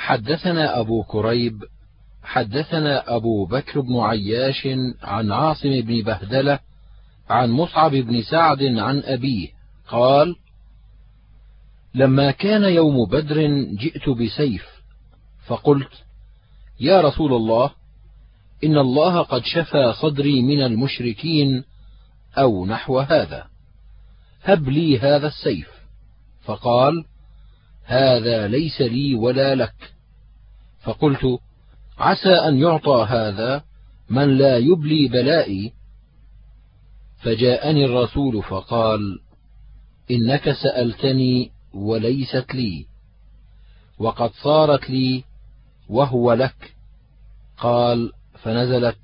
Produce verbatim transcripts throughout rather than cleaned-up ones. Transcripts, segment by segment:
حدثنا أبو كريب حدثنا أبو بكر بن عياش عن عاصم بن بهدلة عن مصعب بن سعد عن أبيه قال: لما كان يوم بدر جئت بسيف، فقلت: يا رسول الله، إن الله قد شفى صدري من المشركين أو نحو هذا، هب لي هذا السيف. فقال: هذا ليس لي ولا لك. فقلت: عسى أن يعطى هذا من لا يبلي بلائي. فجاءني الرسول فقال: إنك سألتني وليست لي، وقد صارت لي وهو لك. قال: فنزلت: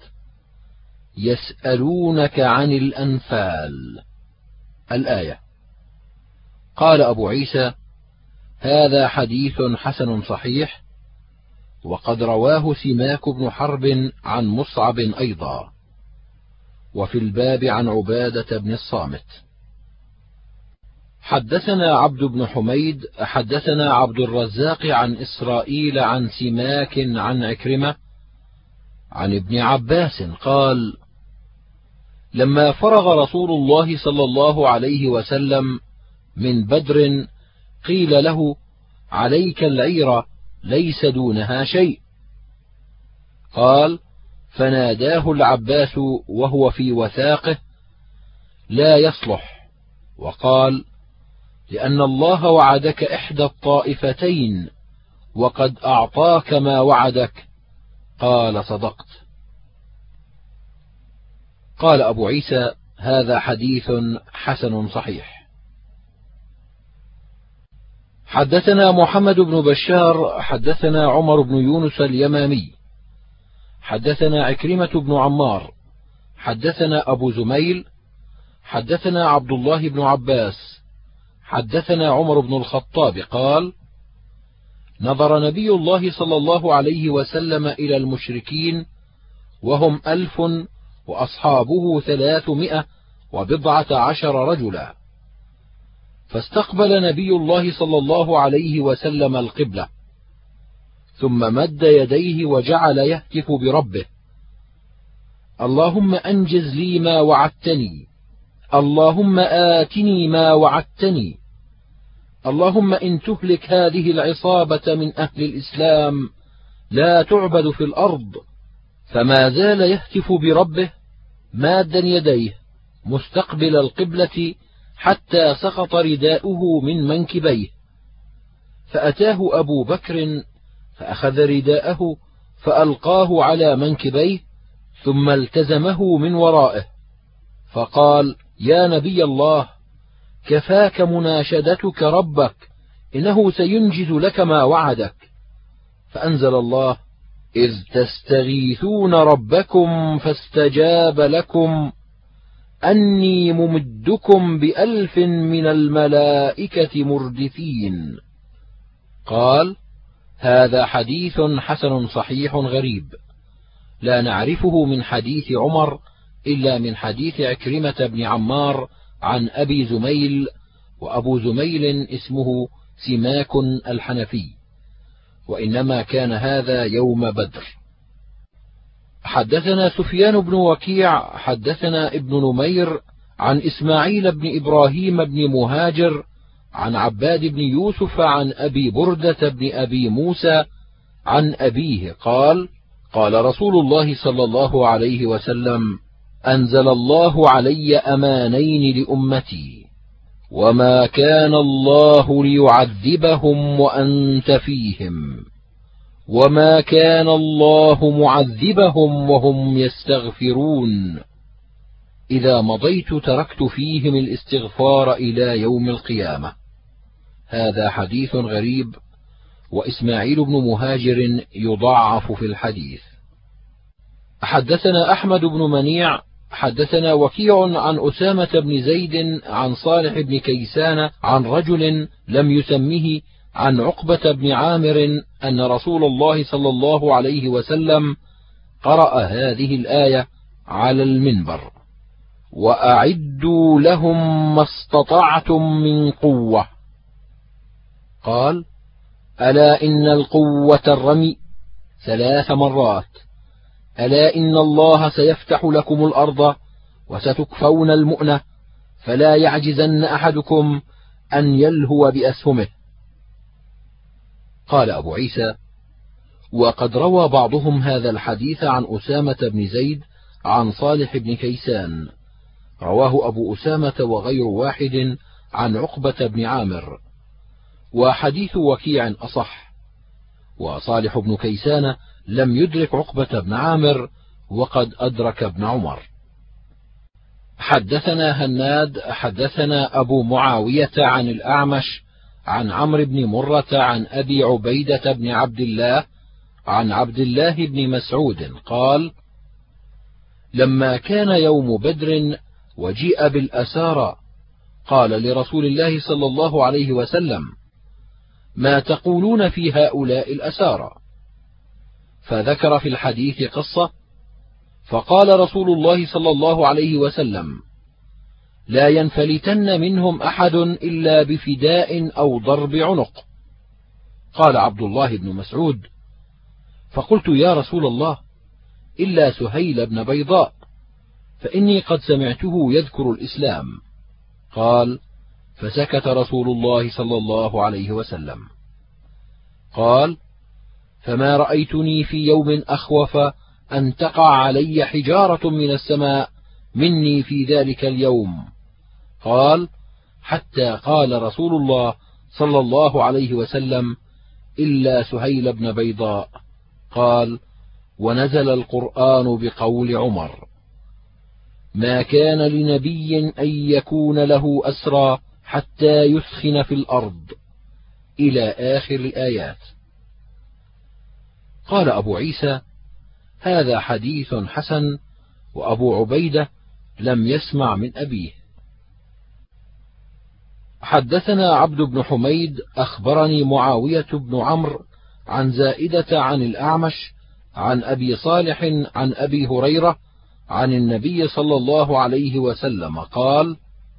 يسألونك عن الأنفال الآية. قال أبو عيسى: هذا حديث حسن صحيح، وقد رواه سماك بن حرب عن مصعب أيضا، وفي الباب عن عبادة بن الصامت. حدثنا عبد بن حميد حدثنا عبد الرزاق عن إسرائيل عن سماك عن عكرمة عن ابن عباس قال: لما فرغ رسول الله صلى الله عليه وسلم من بدر قيل له: عليك العير ليس دونها شيء. قال: فناداه العباس وهو في وثاقه: لا يصلح. وقال: لأن الله وعدك إحدى الطائفتين وقد أعطاك ما وعدك. قال: صدقت. قال أبو عيسى: هذا حديث حسن صحيح. حدثنا محمد بن بشار حدثنا عمر بن يونس اليمامي حدثنا عكرمة بن عمار حدثنا أبو زميل حدثنا عبد الله بن عباس حدثنا عمر بن الخطاب قال: نظر نبي الله صلى الله عليه وسلم إلى المشركين وهم ألف وأصحابه ثلاثمائة وبضعة عشر رجلا، فاستقبل نبي الله صلى الله عليه وسلم القبلة، ثم مد يديه وجعل يهتف بربه: اللهم أنجز لي ما وعدتني، اللهم آتني ما وعدتني، اللهم إن تهلك هذه العصابة من أهل الإسلام لا تعبد في الأرض. فما زال يهتف بربه مادا يديه مستقبل القبلة حتى سقط رداؤه من منكبيه، فأتاه أبو بكر فأخذ رداءه فألقاه على منكبيه، ثم التزمه من ورائه، فقال: يا نبي الله، كفاك مناشدتك ربك، إنه سينجز لك ما وعدك. فأنزل الله: إذ تستغيثون ربكم فاستجاب لكم أني ممدكم بألف من الملائكة مردفين. قال: هذا حديث حسن صحيح غريب، لا نعرفه من حديث عمر إلا من حديث عكرمة بن عمار عن أبي زميل، وأبو زميل اسمه سماك الحنفي، وإنما كان هذا يوم بدر. حدثنا سفيان بن وكيع حدثنا ابن نمير عن إسماعيل بن إبراهيم بن مهاجر عن عباد بن يوسف عن أبي بردة بن أبي موسى عن أبيه قال: قال رسول الله صلى الله عليه وسلم: أنزل الله علي أمانين لأمتي، وما كان الله ليعذبهم وأنت فيهم، وما كان الله معذبهم وهم يستغفرون. إذا مضيت تركت فيهم الاستغفار إلى يوم القيامة. هذا حديث غريب، وإسماعيل بن مهاجر يضعف في الحديث. حدثنا أحمد بن منيع حدثنا وكيع عن أسامة بن زيد عن صالح بن كيسان عن رجل لم يسمه عن عقبة بن عامر أن رسول الله صلى الله عليه وسلم قرأ هذه الآية على المنبر: وأعدوا لهم ما استطعتم من قوة. قال: ألا إن القوة الرمي ثلاث مرات، ألا إن الله سيفتح لكم الأرض وستكفون المؤنة، فلا يعجزن أحدكم أن يلهو بأسهمه. قال أبو عيسى: وقد روى بعضهم هذا الحديث عن أسامة بن زيد عن صالح بن كيسان، رواه أبو أسامة وغير واحد عن عقبة بن عامر، وحديث وكيع أصح، وصالح بن كيسان لم يدرك عقبة بن عامر وقد أدرك ابن عمر. حدثنا هناد حدثنا أبو معاوية عن الأعمش عن عمرو بن مرة عن أبي عبيدة بن عبد الله عن عبد الله بن مسعود قال: لما كان يوم بدر وجيء بالأسارى قال لرسول الله صلى الله عليه وسلم: ما تقولون في هؤلاء الأسارى؟ فذكر في الحديث قصة، فقال رسول الله صلى الله عليه وسلم: لا ينفلتن منهم أحد إلا بفداء أو ضرب عنق. قال عبد الله بن مسعود: فقلت يا رسول الله إلا سهيل بن بيضاء، فإني قد سمعته يذكر الإسلام. قال: فسكت رسول الله صلى الله عليه وسلم. قال: فما رأيتني في يوم أخوف أن تقع علي حجارة من السماء مني في ذلك اليوم. قال: حتى قال رسول الله صلى الله عليه وسلم: إلا سهيل بن بيضاء. قال: ونزل القرآن بقول عمر: ما كان لنبي أن يكون له أسرى حتى يثخن في الأرض، إلى آخر الآيات. قال أبو عيسى: هذا حديث حسن، وأبو عبيدة لم يسمع من أبيه. حدثنا عبد بن حميد أخبرني معاوية بن عمرو عن زائدة عن الأعمش عن أبي صالح عن أبي هريرة عن النبي صلى الله عليه وسلم قال: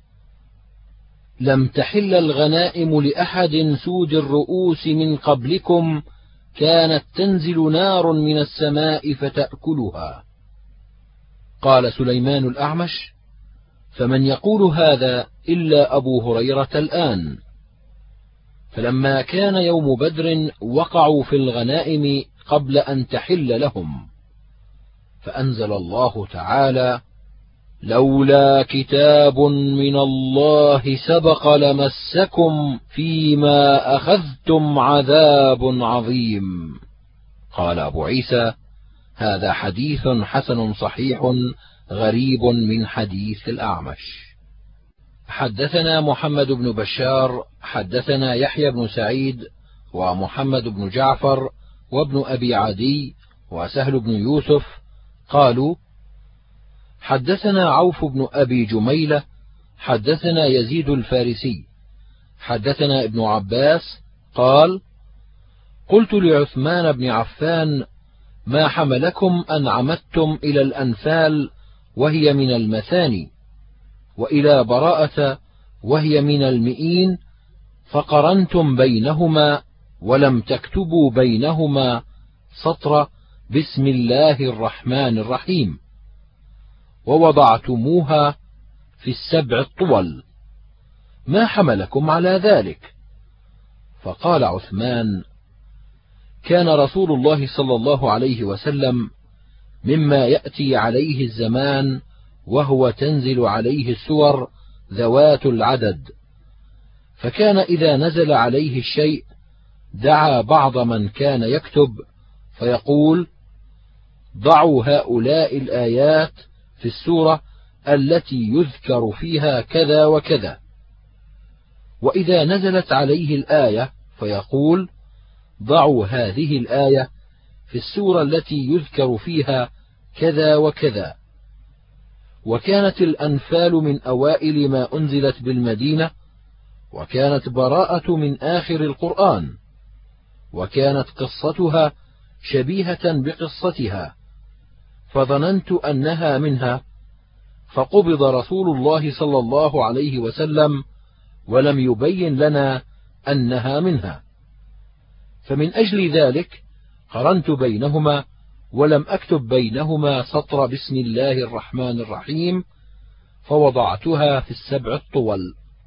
لم تحل الغنائم لأحد سود الرؤوس من قبلكم كانت تنزل نار من السماء فتأكلها. قال سليمان الأعمش: فمن يقول هذا إلا أبو هريرة الآن؟ فلما كان يوم بدر وقعوا في الغنائم قبل أن تحل لهم، فأنزل الله تعالى: لولا كتاب من الله سبق لمسكم فيما أخذتم عذاب عظيم. قال أبو عيسى: هذا حديث حسن صحيح غريب من حديث الأعمش. حدثنا محمد بن بشار حدثنا يحيى بن سعيد ومحمد بن جعفر وابن أبي عدي وسهل بن يوسف قالوا: حدثنا عوف بن أبي جميلة حدثنا يزيد الفارسي حدثنا ابن عباس قال: قلت لعثمان بن عفان: ما حملكم أن عمدتم إلى الأنفال وهي من المثاني، وإلى براءة وهي من المئين، فقرنتم بينهما ولم تكتبوا بينهما سطر بسم الله الرحمن الرحيم، ووضعتموها في السبع الطول، ما حملكم على ذلك؟ فقال عثمان: كان رسول الله صلى الله عليه وسلم مما يأتي عليه الزمان وهو تنزل عليه السور ذوات العدد، فكان إذا نزل عليه الشيء دعا بعض من كان يكتب فيقول: ضعوا هؤلاء الآيات في السورة التي يذكر فيها كذا وكذا، وإذا نزلت عليه الآية فيقول: ضعوا هذه الآية في السورة التي يذكر فيها كذا وكذا. وكانت الأنفال من أوائل ما أنزلت بالمدينة، وكانت براءة من آخر القرآن، وكانت قصتها شبيهة بقصتها، فظننت أنها منها، فقبض رسول الله صلى الله عليه وسلم ولم يبين لنا أنها منها، فمن أجل ذلك قرنت بينهما ولم أكتب بينهما سطر بسم الله الرحمن الرحيم، فوضعتها في السبع الطول.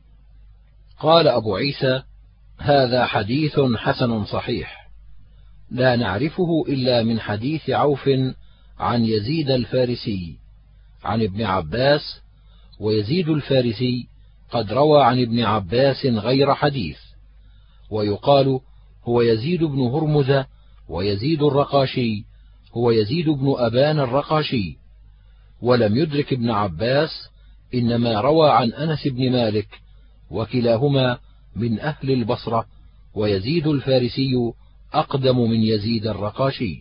قال أبو عيسى: هذا حديث حسن صحيح، لا نعرفه إلا من حديث عوف عن يزيد الفارسي عن ابن عباس، ويزيد الفارسي قد روى عن ابن عباس غير حديث، ويقال هو يزيد بن هرمز، ويزيد الرقاشي هو يزيد بن أبان الرقاشي، ولم يدرك ابن عباس، إنما روى عن أنس بن مالك، وكلاهما من أهل البصرة، ويزيد الفارسي أقدم من يزيد الرقاشي.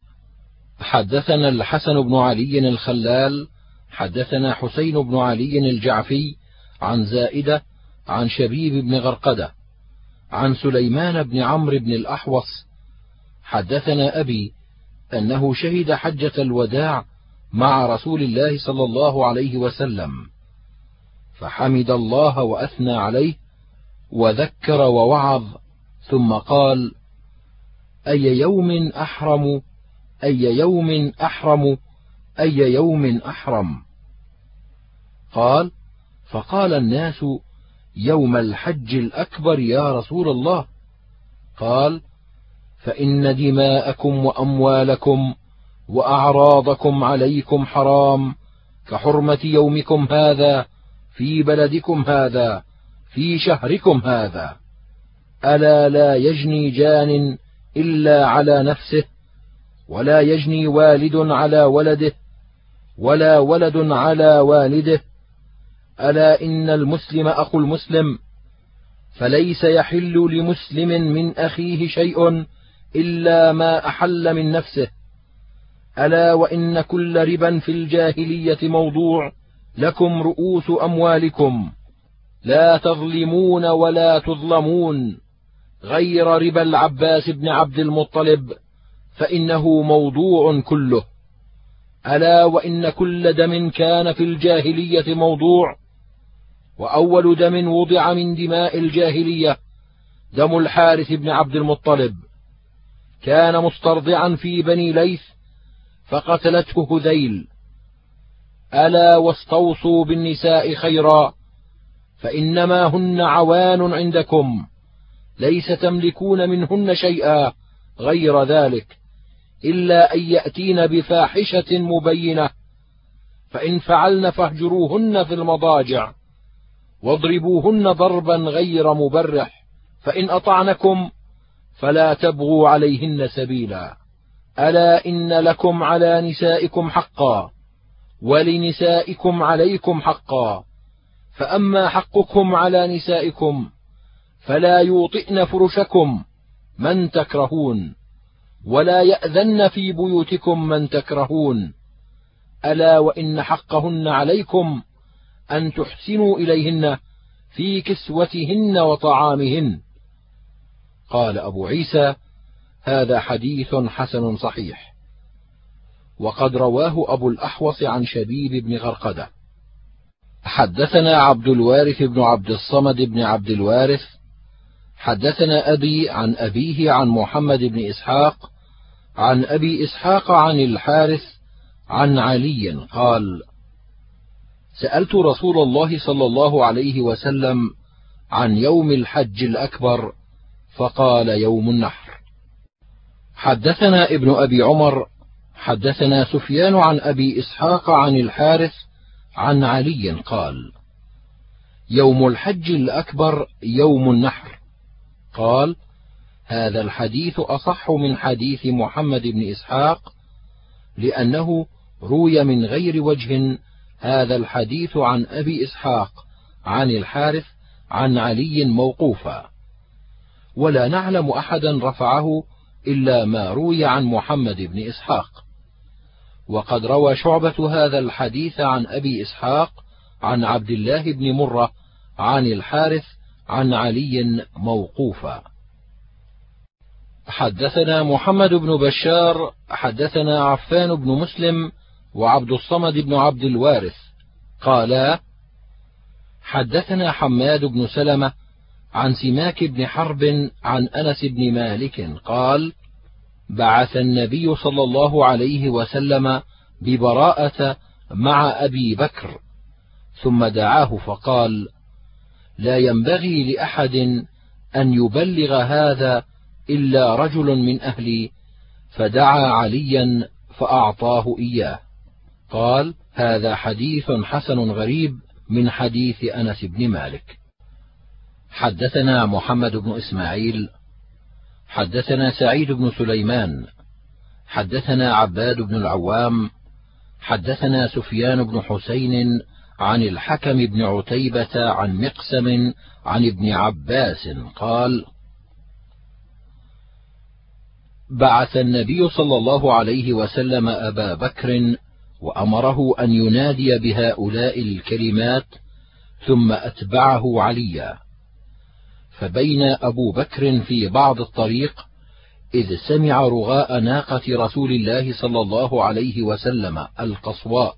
حدثنا الحسن بن علي الخلال حدثنا حسين بن علي الجعفي عن زائدة عن شبيب بن غرقدة عن سليمان بن عمرو بن الأحوص حدثنا أبي أنه شهد حجة الوداع مع رسول الله صلى الله عليه وسلم، فحمد الله وأثنى عليه وذكر ووعظ، ثم قال: أي يوم أحرم أي يوم أحرم أي يوم أحرم. قال: فقال الناس: يوم الحج الأكبر يا رسول الله. قال: فإن دماءكم وأموالكم وأعراضكم عليكم حرام كحرمة يومكم هذا في بلدكم هذا في شهركم هذا. ألا لا يجني جان إلا على نفسه، ولا يجني والد على ولده، ولا ولد على والده. ألا إن المسلم أخو المسلم، فليس يحل لمسلم من أخيه شيء إلا ما أحل من نفسه. ألا وإن كل ربا في الجاهلية موضوع لكم رؤوس أموالكم، لا تظلمون ولا تظلمون، غير ربا العباس بن عبد المطلب فإنه موضوع كله. ألا وإن كل دم كان في الجاهلية موضوع، وأول دم وضع من دماء الجاهلية دم الحارث بن عبد المطلب، كان مسترضعا في بني ليث فقتلته هذيل. ألا واستوصوا بالنساء خيرا، فإنما هن عوان عندكم، ليس تملكون منهن شيئا غير ذلك، إلا أن يأتين بفاحشة مبينة، فإن فعلن فاهجروهن في المضاجع واضربوهن ضربا غير مبرح، فإن أطعنكم فلا تبغوا عليهن سبيلا. ألا إن لكم على نسائكم حقا، ولنسائكم عليكم حقا، فأما حقكم على نسائكم فلا يوطئن فرشكم من تكرهون، ولا يأذن في بيوتكم من تكرهون. ألا وإن حقهن عليكم أن تحسنوا إليهن في كسوتهن وطعامهن. قال أبو عيسى: هذا حديث حسن صحيح. وقد رواه أبو الأحوص عن شبيب بن غرقدة. حدثنا عبد الوارث بن عبد الصمد بن عبد الوارث حدثنا أبي عن أبيه عن محمد بن إسحاق عن أبي إسحاق عن الحارث عن علي قال: سألت رسول الله صلى الله عليه وسلم عن يوم الحج الأكبر، فقال: يوم النحر. حدثنا ابن أبي عمر حدثنا سفيان عن أبي إسحاق عن الحارث عن علي قال: يوم الحج الأكبر يوم النحر. قال: هذا الحديث أصح من حديث محمد بن إسحاق، لأنه روي من غير وجه هذا الحديث عن أبي إسحاق عن الحارث عن علي موقوفا، ولا نعلم أحدا رفعه إلا ما روي عن محمد بن إسحاق. وقد روى شعبة هذا الحديث عن أبي إسحاق عن عبد الله بن مرة عن الحارث عن علي موقوفا. حدثنا محمد بن بشار حدثنا عفان بن مسلم وعبد الصمد بن عبد الوارث قالا: حدثنا حماد بن سلمة عن سماك بن حرب عن أنس بن مالك قال: بعث النبي صلى الله عليه وسلم ببراءة مع أبي بكر، ثم دعاه فقال: لا ينبغي لأحد أن يبلغ هذا إلا رجل من أهلي، فدعا عليا فأعطاه إياه. قال: هذا حديث حسن غريب من حديث أنس بن مالك. حدثنا محمد بن إسماعيل حدثنا سعيد بن سليمان حدثنا عباد بن العوام حدثنا سفيان بن حسين عن الحكم بن عتيبة عن مقسم عن ابن عباس قال: بعث النبي صلى الله عليه وسلم أبا بكر وأمره أن ينادي بهؤلاء الكلمات، ثم أتبعه عليا. فبين أبو بكر في بعض الطريق إذ سمع رغاء ناقة رسول الله صلى الله عليه وسلم القصواء،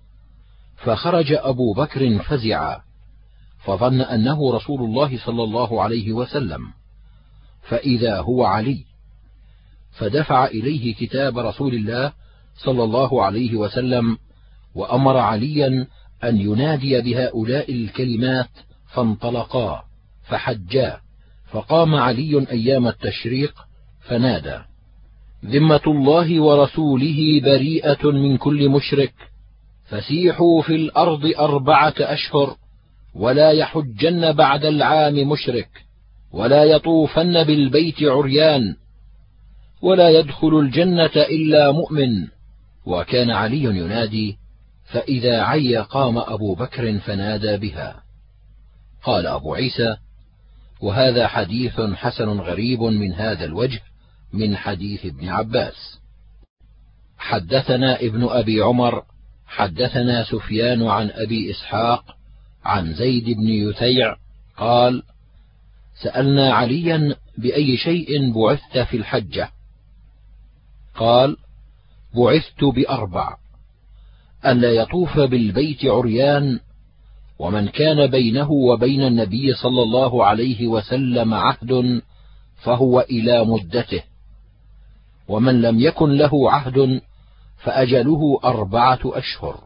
فخرج أبو بكر فزعا، فظن أنه رسول الله صلى الله عليه وسلم، فإذا هو علي، فدفع إليه كتاب رسول الله صلى الله عليه وسلم، وأمر عليا أن ينادي بهؤلاء الكلمات، فانطلقا فحجا. فقام علي أيام التشريق فنادى: ذمة الله ورسوله بريئة من كل مشرك، فسيحوا في الأرض أربعة أشهر، ولا يحجن بعد العام مشرك، ولا يطوفن بالبيت عريان، ولا يدخل الجنة إلا مؤمن. وكان علي ينادي، فإذا عي قام أبو بكر فنادى بها. قال أبو عيسى: وهذا حديث حسن غريب من هذا الوجه من حديث ابن عباس. حدثنا ابن أبي عمر حدثنا سفيان عن أبي إسحاق عن زيد بن يثيع قال: سألنا عليا بأي شيء بعثت في الحجة؟ قال: بعثت بأربع: ألا يطوف بالبيت عريان، ومن كان بينه وبين النبي صلى الله عليه وسلم عهد فهو إلى مدته، ومن لم يكن له عهد فأجله أربعة أشهر،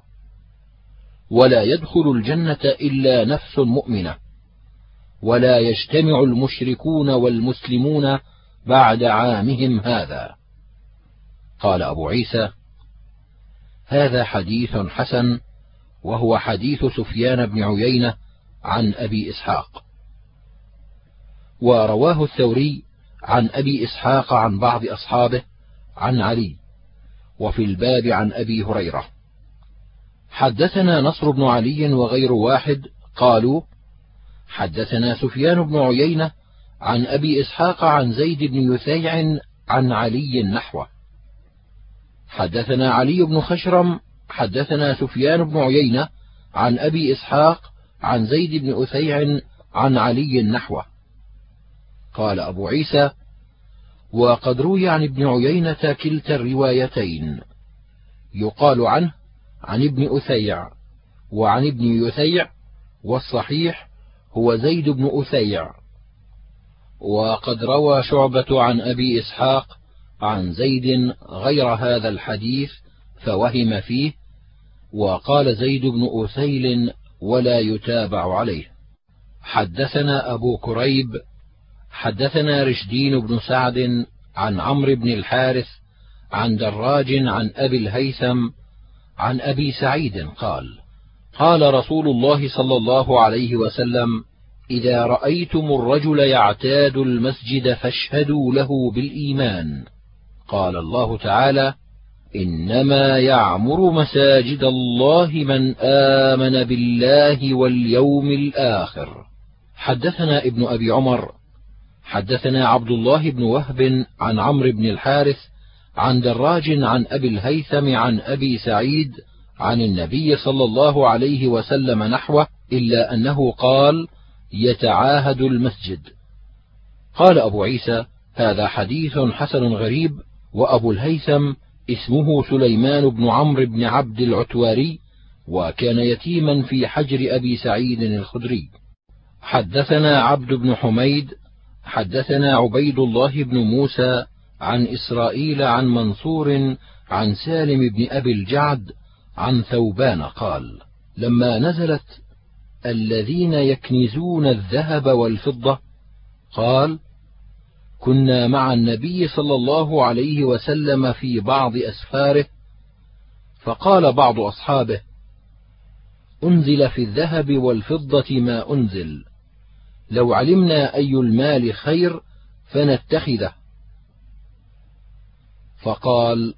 ولا يدخل الجنة إلا نفس مؤمنة، ولا يجتمع المشركون والمسلمون بعد عامهم هذا. قال أبو عيسى: هذا حديث حسن، وهو حديث سفيان بن عيينة عن أبي إسحاق. ورواه الثوري عن أبي إسحاق عن بعض أصحابه عن علي، وفي الباب عن أبي هريرة. حدثنا نصر بن علي وغير واحد قالوا: حدثنا سفيان بن عيينة عن أبي إسحاق عن زيد بن يثيع عن علي نحوه. حدثنا علي بن خشرم حدثنا سفيان بن عيينة عن أبي إسحاق عن زيد بن أثيع عن علي نحوه. قال أبو عيسى: وقد روي عن ابن عيينة كلتا الروايتين، يقال عنه عن ابن أثيع وعن ابن يثيع، والصحيح هو زيد بن أثيع. وقد روى شعبة عن أبي إسحاق عن زيد غير هذا الحديث فوهم فيه، وقال زيد بن أثيل ولا يتابع عليه. حدثنا أبو كريب حدثنا رشدين بن سعد عن عمرو بن الحارث عن دراج عن أبي الهيثم عن أبي سعيد قال: قال رسول الله صلى الله عليه وسلم: إذا رأيتم الرجل يعتاد المسجد فاشهدوا له بالإيمان. قال الله تعالى: إنما يعمر مساجد الله من آمن بالله واليوم الآخر. حدثنا ابن أبي عمر حدثنا عبد الله بن وهب عن عمرو بن الحارث عن دراج عن أبي الهيثم عن أبي سعيد عن النبي صلى الله عليه وسلم نحوه، إلا أنه قال: يتعاهد المسجد. قال أبو عيسى: هذا حديث حسن غريب. وأبو الهيثم اسمه سليمان بن عمرو بن عبد العتواري، وكان يتيما في حجر أبي سعيد الخدري. حدثنا عبد بن حميد حدثنا عبيد الله بن موسى عن إسرائيل عن منصور عن سالم بن أبي الجعد عن ثوبان قال: لما نزلت الذين يكنزون الذهب والفضة قال: كنا مع النبي صلى الله عليه وسلم في بعض أسفاره، فقال بعض أصحابه: أنزل في الذهب والفضة ما أنزل، لو علمنا أي المال خير فنتخذه. فقال: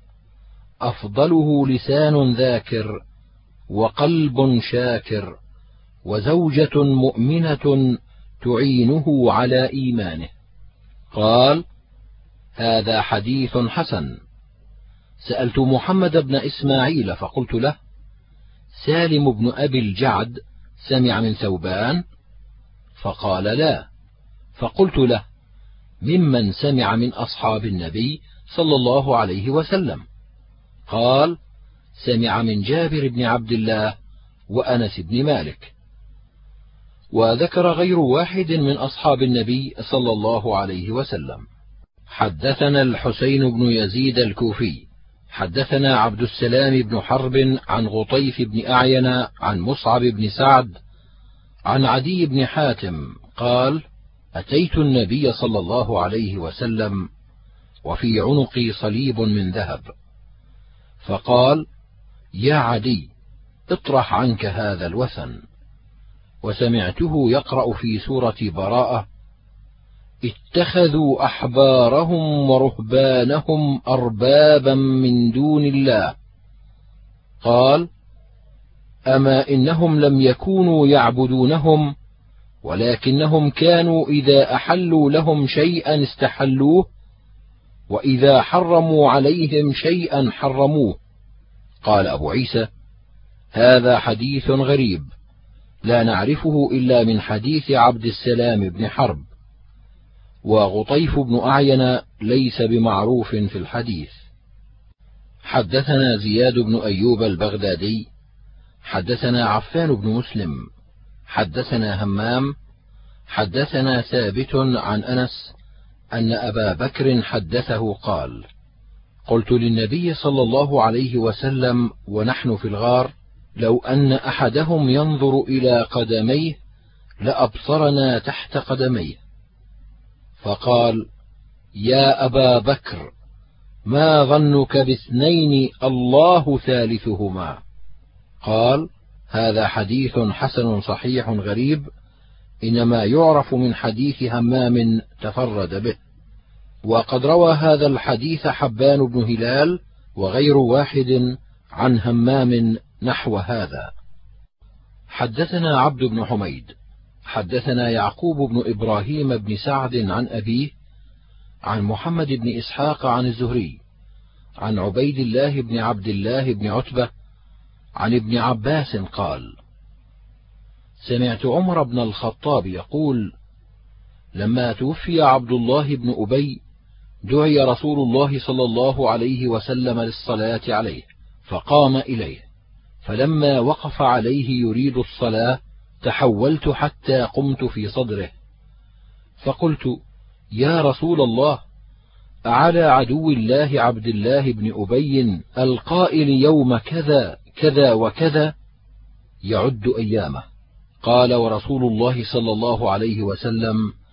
أفضله لسان ذاكر وقلب شاكر وزوجة مؤمنة تعينه على إيمانه. قال: هذا حديث حسن. سألت محمد بن إسماعيل فقلت له: سالم بن أبي الجعد سمع من ثوبان؟ فقال: لا. فقلت له: ممن سمع من أصحاب النبي صلى الله عليه وسلم؟ قال: سمع من جابر بن عبد الله وأنس بن مالك. وذكر غير واحد من أصحاب النبي صلى الله عليه وسلم. حدثنا الحسين بن يزيد الكوفي حدثنا عبد السلام بن حرب عن غطيف بن أعين عن مصعب بن سعد عن عدي بن حاتم قال: أتيت النبي صلى الله عليه وسلم وفي عنقي صليب من ذهب، فقال: يا عدي، اطرح عنك هذا الوثن. وسمعته يقرأ في سورة براءة: اتخذوا أحبارهم ورهبانهم أربابا من دون الله. قال: أما إنهم لم يكونوا يعبدونهم، ولكنهم كانوا إذا أحلوا لهم شيئا استحلوه، وإذا حرموا عليهم شيئا حرموه. قال أبو عيسى: هذا حديث غريب، لا نعرفه إلا من حديث عبد السلام بن حرب، وغطيف بن أعين ليس بمعروف في الحديث. حدثنا زياد بن أيوب البغدادي حدثنا عفان بن مسلم حدثنا همام حدثنا ثابت عن أنس أن أبا بكر حدثه قال: قلت للنبي صلى الله عليه وسلم ونحن في الغار: لو أن أحدهم ينظر إلى قدميه لأبصرنا تحت قدميه. فقال: يا أبا بكر، ما ظنك باثنين الله ثالثهما؟ قال: هذا حديث حسن صحيح غريب، إنما يعرف من حديث همام تفرد به. وقد روى هذا الحديث حبان بن هلال وغير واحد عن همام نحو هذا. حدثنا عبد بن حميد حدثنا يعقوب بن إبراهيم بن سعد عن أبيه عن محمد بن إسحاق عن الزهري عن عبيد الله بن عبد الله بن عتبة عن ابن عباس قال: سمعت عمر بن الخطاب يقول: لما توفي عبد الله بن أبي دعي رسول الله صلى الله عليه وسلم للصلاة عليه، فقام إليه، فلما وقف عليه يريد الصلاة تحولت حتى قمت في صدره، فقلت: يا رسول الله، أعلى عدو الله عبد الله بن أبي القائل يوم كذا كذا وكذا يعد أيامه؟ قال: ورسول الله صلى الله عليه وسلم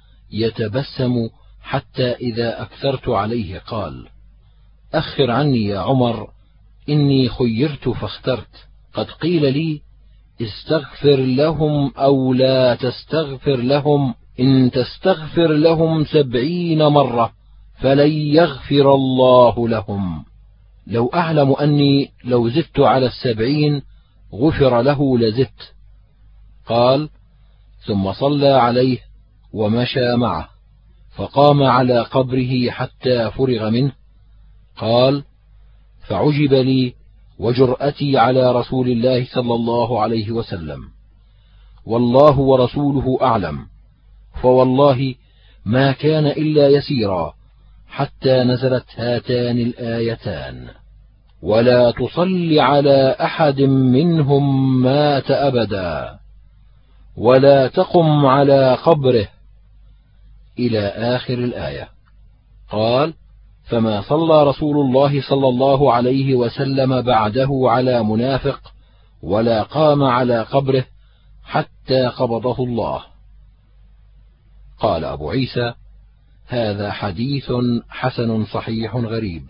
يتبسم حتى إذا أكثرت عليه قال: أخر عني يا عمر، إني خيرت فاخترت، قد قيل لي استغفر لهم أو لا تستغفر لهم، إن تستغفر لهم سبعين مرة فلن يغفر الله لهم. لو أعلم أني لو زدت على السبعين غفر له لزدت. قال: ثم صلى عليه ومشى معه، فقام على قبره حتى فرغ منه. قال: فعجب لي وجرأتي على رسول الله صلى الله عليه وسلم، والله ورسوله أعلم، فوالله ما كان إلا يسيرا حتى نزلت هاتان الآيتان: ولا تصل على أحد منهم مات أبدا، ولا تقم على قبره إلى آخر الآية. قال: فما صلى رسول الله صلى الله عليه وسلم بعده على منافق ولا قام على قبره حتى قبضه الله. قال أبو عيسى: هذا حديث حسن صحيح غريب.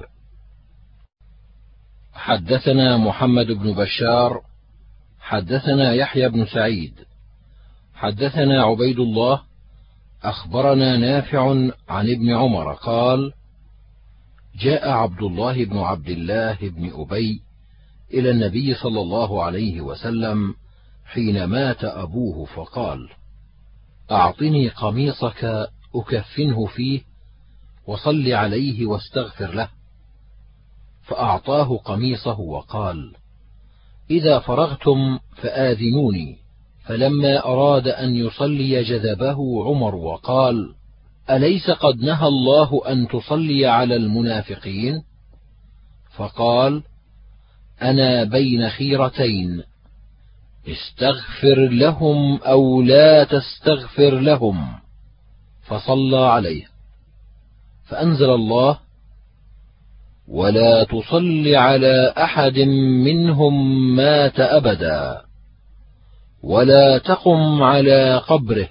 حدثنا محمد بن بشار حدثنا يحيى بن سعيد حدثنا عبيد الله أخبرنا نافع عن ابن عمر قال: جاء عبد الله بن عبد الله بن أبي إلى النبي صلى الله عليه وسلم حين مات أبوه فقال: أعطني قميصك أكفنه فيه وصل عليه واستغفر له. فأعطاه قميصه وقال: إذا فرغتم فآذنوني. فلما أراد أن يصلي جذبه عمر وقال: أليس قد نهى الله أن تصلي على المنافقين؟ فقال: أنا بين خيرتين، استغفر لهم أو لا تستغفر لهم. فصلى عليه، فأنزل الله: ولا تصل على أحد منهم مات أبدا ولا تقم على قبره،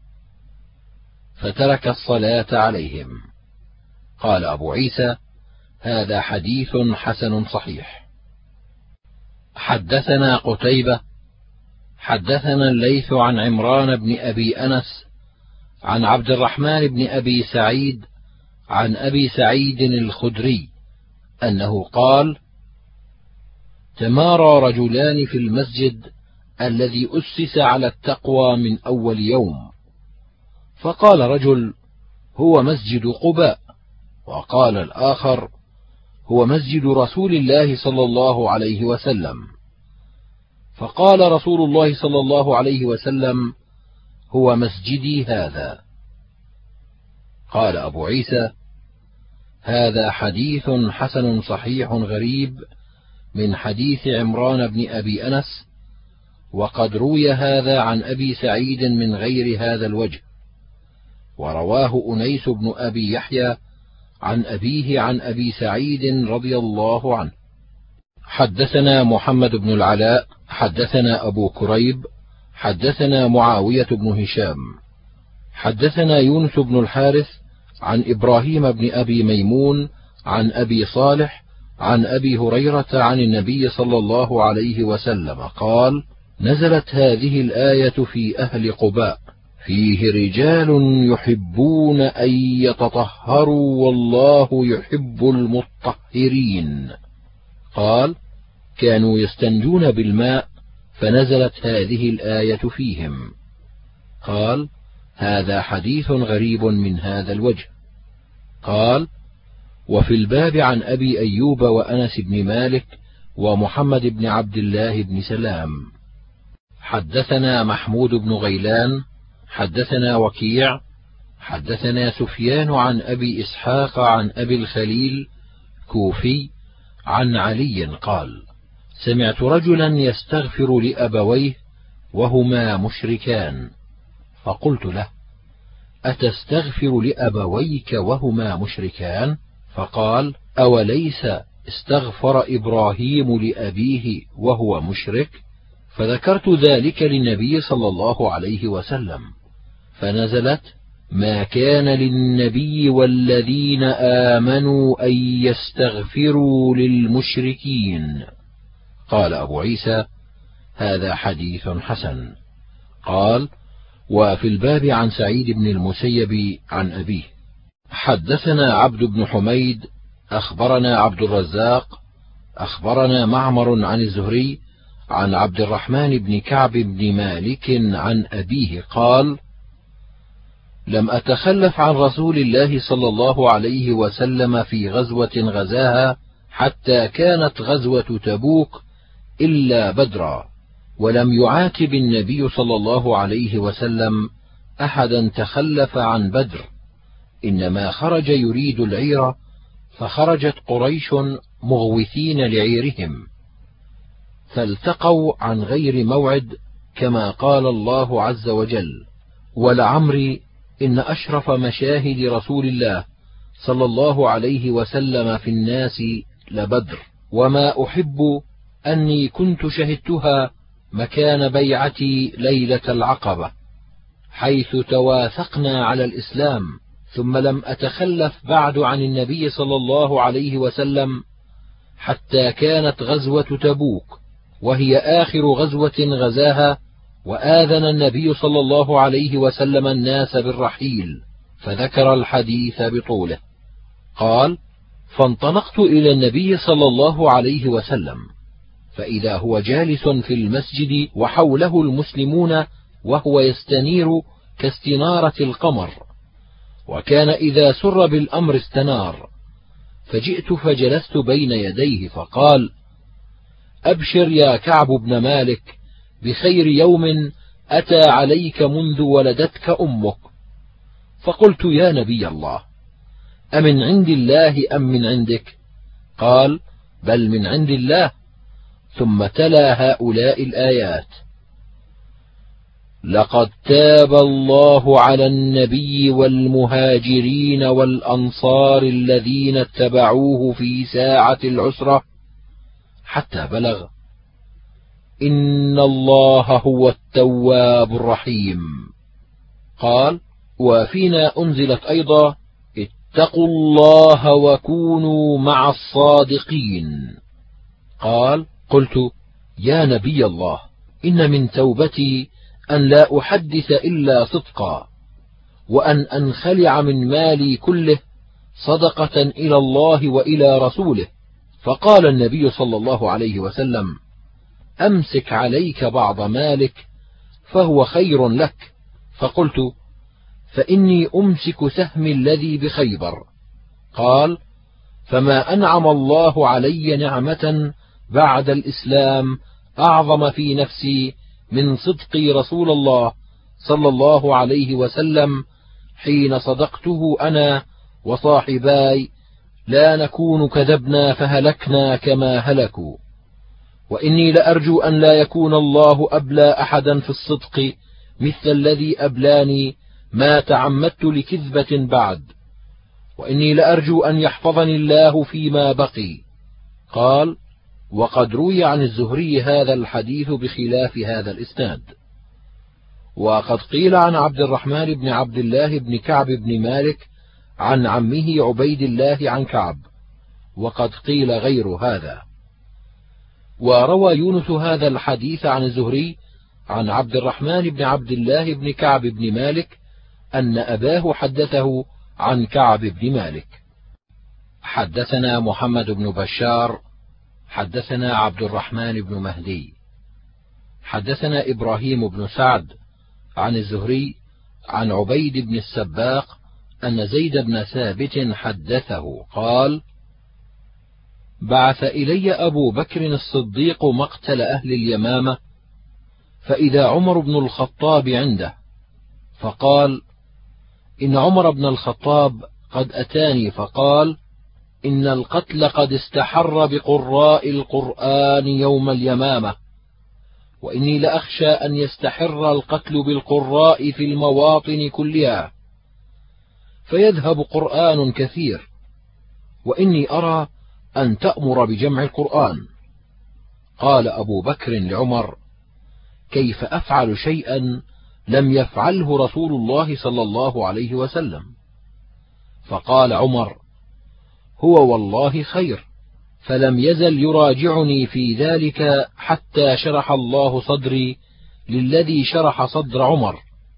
فترك الصلاة عليهم. قال أبو عيسى: هذا حديث حسن صحيح. حدثنا قتيبة حدثنا الليث عن عمران بن أبي أنس عن عبد الرحمن بن أبي سعيد عن أبي سعيد الخدري أنه قال: تمارى رجلان في المسجد الذي أسس على التقوى من أول يوم، فقال رجل: هو مسجد قباء، وقال الآخر: هو مسجد رسول الله صلى الله عليه وسلم. فقال رسول الله صلى الله عليه وسلم: هو مسجدي هذا. قال أبو عيسى: هذا حديث حسن صحيح غريب من حديث عمران بن أبي أنس، وقد روي هذا عن أبي سعيد من غير هذا الوجه، ورواه أنيس بن أبي يحيى عن أبيه عن أبي سعيد رضي الله عنه. حدثنا محمد بن العلاء حدثنا أبو كريب حدثنا معاوية بن هشام حدثنا يونس بن الحارث عن إبراهيم بن أبي ميمون عن أبي صالح عن أبي هريرة عن النبي صلى الله عليه وسلم قال: نزلت هذه الآية في أهل قباء: فيه رجال يحبون أن يتطهروا والله يحب المطهرين. قال: كانوا يستنجون بالماء فنزلت هذه الآية فيهم. قال: هذا حديث غريب من هذا الوجه. قال: وفي الباب عن أبي أيوب وأنس بن مالك ومحمد بن عبد الله بن سلام. حدثنا محمود بن غيلان حدثنا وكيع حدثنا سفيان عن أبي إسحاق عن أبي الخليل كوفي عن علي قال: سمعت رجلا يستغفر لأبويه وهما مشركان، فقلت له: أتستغفر لأبويك وهما مشركان؟ فقال: أوليس استغفر إبراهيم لأبيه وهو مشرك؟ فذكرت ذلك للنبي صلى الله عليه وسلم، فنزلت: ما كان للنبي والذين آمنوا أن يستغفروا للمشركين. قال أبو عيسى: هذا حديث حسن. قال: وفي الباب عن سعيد بن المسيب عن أبيه. حدثنا عبد بن حميد أخبرنا عبد الرزاق أخبرنا معمر عن الزهري عن عبد الرحمن بن كعب بن مالك عن أبيه قال: لم أتخلف عن رسول الله صلى الله عليه وسلم في غزوة غزاها حتى كانت غزوة تبوك إلا بدرا، ولم يعاتب النبي صلى الله عليه وسلم أحدا تخلف عن بدر، إنما خرج يريد العير، فخرجت قريش مغوثين لعيرهم، فالتقوا عن غير موعد كما قال الله عز وجل: ولعمري إن أشرف مشاهد رسول الله صلى الله عليه وسلم في الناس لبدر، وما أحب أني كنت شهدتها مكان بيعتي ليلة العقبة، حيث تواثقنا على الإسلام، ثم لم أتخلف بعد عن النبي صلى الله عليه وسلم حتى كانت غزوة تبوك، وهي آخر غزوة غزاها، وآذن النبي صلى الله عليه وسلم الناس بالرحيل، فذكر الحديث بطوله. قال: فانطلقت إلى النبي صلى الله عليه وسلم، فإذا هو جالس في المسجد وحوله المسلمون، وهو يستنير كاستنارة القمر، وكان إذا سر بالأمر استنار، فجئت فجلست بين يديه، فقال: أبشر يا كعب بن مالك بخير يوم أتى عليك منذ ولدتك أمك. فقلت: يا نبي الله، أمن عند الله أم من عندك؟ قال: بل من عند الله. ثم تلا هؤلاء الآيات: لقد تاب الله على النبي والمهاجرين والأنصار الذين اتبعوه في ساعة العسرة، حتى بلغ: إن الله هو التواب الرحيم. قال: وفينا أنزلت أيضا: اتقوا الله وكونوا مع الصادقين. قال: قلت: يا نبي الله، إن من توبتي أن لا أحدث إلا صدقا، وأن أنخلع من مالي كله صدقة إلى الله وإلى رسوله. فقال النبي صلى الله عليه وسلم: أمسك عليك بعض مالك فهو خير لك. فقلت: فإني أمسك سهمي الذي بخيبر. قال: فما أنعم الله علي نعمة بعد الإسلام أعظم في نفسي من صدقي رسول الله صلى الله عليه وسلم حين صدقته أنا وصاحباي، لا نكون كذبنا فهلكنا كما هلكوا. وإني لأرجو أن لا يكون الله أبلى أحدا في الصدق مثل الذي أبلاني ما تعمدت لكذبة بعد، وإني لأرجو أن يحفظني الله فيما بقي. قال: وقد روي عن الزهري هذا الحديث بخلاف هذا الإسناد. وقد قيل عن عبد الرحمن بن عبد الله بن كعب بن مالك عن عمه عبيد الله عن كعب، وقد قيل غير هذا. وروى يونس هذا الحديث عن الزهري عن عبد الرحمن بن عبد الله بن كعب بن مالك أن أباه حدثه عن كعب بن مالك. حدثنا محمد بن بشار حدثنا عبد الرحمن بن مهدي حدثنا إبراهيم بن سعد عن الزهري عن عبيد بن السباق أن زيد بن ثابت حدثه قال: بعث إلي أبو بكر الصديق مقتل أهل اليمامة، فإذا عمر بن الخطاب عنده، فقال: إن عمر بن الخطاب قد أتاني فقال: إن القتل قد استحر بقراء القرآن يوم اليمامة، وإني لأخشى أن يستحر القتل بالقراء في المواطن كلها، فيذهب قرآن كثير، وإني أرى أن تأمر بجمع القرآن. قال أبو بكر لعمر: كيف أفعل شيئا لم يفعله رسول الله صلى الله عليه وسلم؟ فقال عمر: هو والله خير، فلم يزل يراجعني في ذلك حتى شرح الله صدري للذي شرح صدر عمر،